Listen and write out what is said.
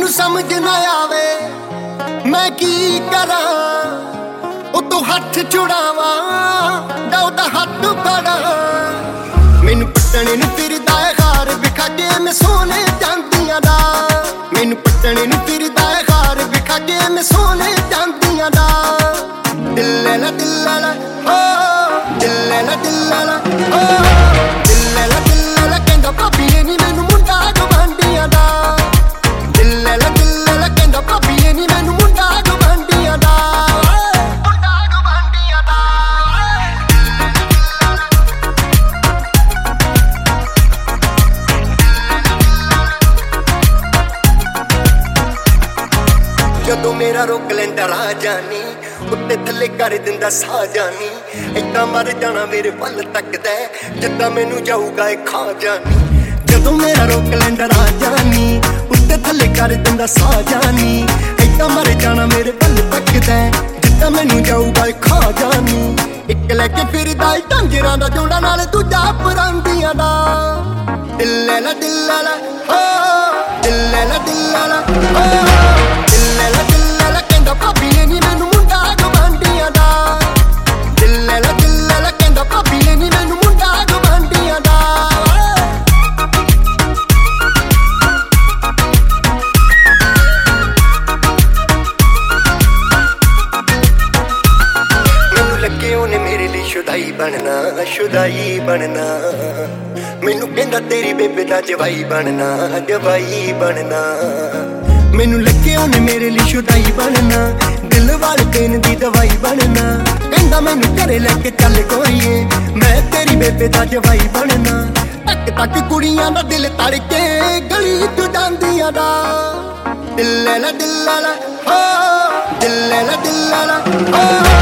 ਮੈਨੂੰ ਸਮਝ ਨਾ ਆਵੇ ਮੈਂ ਕੀ ਕਰਾਂ। ਉਹ ਤੋਂ ਹੱਥ ਛੁਡਾਵਾਂ ਦਾ ਉਹਦਾ ਹੱਥ ਫੜਾਂ। ਮੈਨੂੰ ਪੱਟਣੇ ਨੂੰ ਫਿਰਦਾ ਏ ਖਾਰ ਵਿਖਾ ਕੇ ਮੈਂ ਸੋਨੇ ਜਾਂਦੀਆਂ ਦਾ। ਮੈਨੂੰ ਪੱਟਣੇ ਨੂੰ ਫਿਰਦਾ ਏ ਖਾਰ ਵਿਖਾ ਕੇ ਮੈਂ ਸੋਨੇ ਜਾਂਦੀਆਂ ਦਾ। ਦਿਲ ਲੈਣਾ ਦਿਲ ਲੈਣਾ ਹੋ ਦਿਲ ਲੈਣਾ ਦਿਲ ਲੈਣਾ ਹੋ ਦਿਲ ਲੈਣਾ ਦਿਲ ਲੈਣਾ ਕਹਿੰਦਾ ਭਾਬੀ ਇਹ ਨੀ ਮੈਨੂੰ ਮੁੰਡਾ ਗਵਾਂਢੀਆਂ ਦਾ। ਦਿਲ ਲੈਣਾ ਦਿਲ ਲੈਣਾ ਕਹਿੰਦਾ ਭਾਬੀ ਇਹ ਨੀ ਮੈਨੂੰ ਮੁੰਡਾ ਗਵਾਂਢੀਆਂ ਦਾ। ਮੁੰਡਾ ਗਵਾਂਢੀਆਂ ਦਾ। ਜਦੋਂ ਮੇਰਾ ਰੋਕ ਲੈਂਦਾ ਰਾਹ ਜਾਨੀ ਉੱਤੇ ਥੱਲੇ ਕਰ ਦਿੰਦਾ ਸਾਹ ਜਾਨੀ। ਏਦਾਂ ਮਰ ਜਾਣਾ ਮੇਰੇ ਵੱਲ ਤੱਕਦਾ ਜਿੱਦਾਂ ਮੈਨੂੰ ਜਾਊਗਾ ਇਹ ਖਾ ਜਾਨੀ। ਜਦੋਂ ਮੇਰਾ ਰੋਕ ਲੈਂਦਾ ਰਾਹ ਜਾਨੀ ਉੱਤੇ ਥੱਲੇ ਕਰ ਦਿੰਦਾ ਸਾਹ ਜਾਨੀ। ਏਦਾਂ ਮਰ ਜਾਣਾ ਮੇਰੇ ਵੱਲ ਤੱਕਦਾ ਜਿੱਦਾਂ ਮੈਨੂੰ ਜਾਊਗਾ ਇਹ ਖਾ ਜਾਨੀ। ਇੱਕ ਲੈ ਕੇ ਫਿਰਦਾ ਢਾਂਜਰਾਂ ਦਾ ਜੋੜਾ ਨਾਲ ਦੂਜਾ ਪਰਾਂਦੀਆਂ ਦਾ। ਦਿਲ ਲੈਣਾ ਦਿਲ ਲੈਣਾ ਹੋ ਦਿਲ ਲੈਣਾ ਦਿਲ ਲੈਣਾ ਹੋ ਦਿਲ ਲੈਣਾ ਦਿਲ ਲੈਣਾ ਕਹਿੰਦਾ ਭਾਬੀ ਇਹ ਨੀ ਮੈਨੂੰ ਮੁੰਡਾ ਗਵਾਂਢੀਆਂ ਦਾ। ਦਿਲ ਲੈਣਾ ਦਿਲ ਲੈਣਾ ਕਹਿੰਦਾ ਭਾਬੀ ਇਹ ਨੀ ਮੈਨੂੰ ਮੁੰਡਾ ਗਵਾਂਢੀਆਂ ਦਾ। ਮੈਨੂੰ ਲੱਗੇ ਉਹਨੇ ਮੇਰੇ ਲਈ ਸ਼ੁਦਾਈ ਬਣਨਾ ਸ਼ੁਦਾਈ ਬਣਨਾ। ਮੈਨੂੰ ਕਹਿੰਦਾ ਤੇਰੀ ਬੇਬੇ ਦਾ ਜਵਾਈ ਬਣਨਾ ਜਵਾਈ ਬਣਨਾ। ਮੈਨੂੰ ਲੱਗੇ ਉਹਨੇ ਮੇਰੇ ਲਈ ਸ਼ੁਦਾਈ ਬਣਨਾ ਦਿਲ ਵਾਲ ਦੇਣ ਦੀ ਦਵਾਈ ਬਣਨਾ। ਕਹਿੰਦਾ ਮੈਨੂੰ ਘਰੇ ਲੈ ਕੇ ਚੱਲ ਗੋਰੀਏ ਮੈਂ ਤੇਰੀ ਬੇਬੇ ਦਾ ਜਵਾਈ ਬਣਨਾ। ਤੱਕ ਤੱਕ ਕੁੜੀਆਂ ਦਾ ਦਿਲ ਤੜਕੇ ਗਲੀ ਚ ਜਾਂਦੀਆਂ ਦਾ। ਦਿਲ ਲੈਣਾ ਦਿਲ ਲੈਣਾ ਹੋ ਦਿਲ ਲੈਣਾ ਦਿਲ ਲੈਣਾ ਹੋ